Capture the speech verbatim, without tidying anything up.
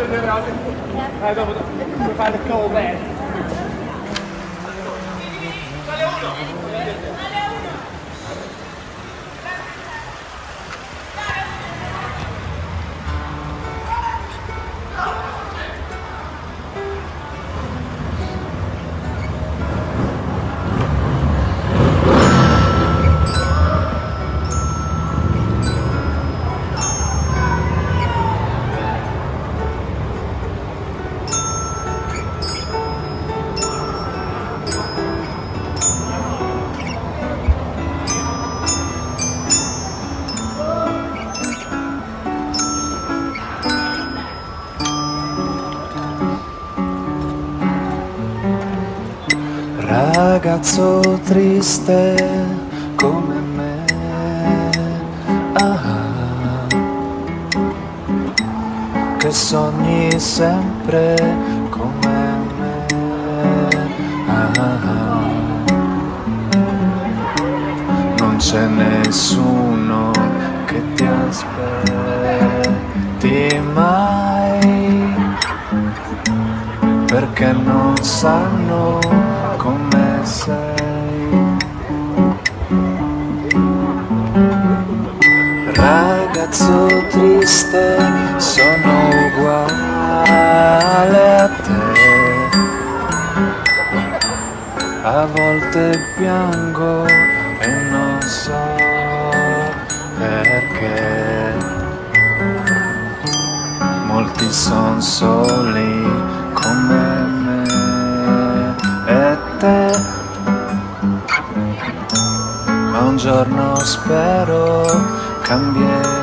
Eh, dopo puoi fare il cavo bene. Ragazzo triste come me, ah, che sogni sempre come me, ah, non c'è nessuno che ti aspetti mai, perché non sanno come sei. Ragazzo triste, sono uguale a te, a volte piango e non so perché, molti son soli come me e te, ma un giorno spero cambierà.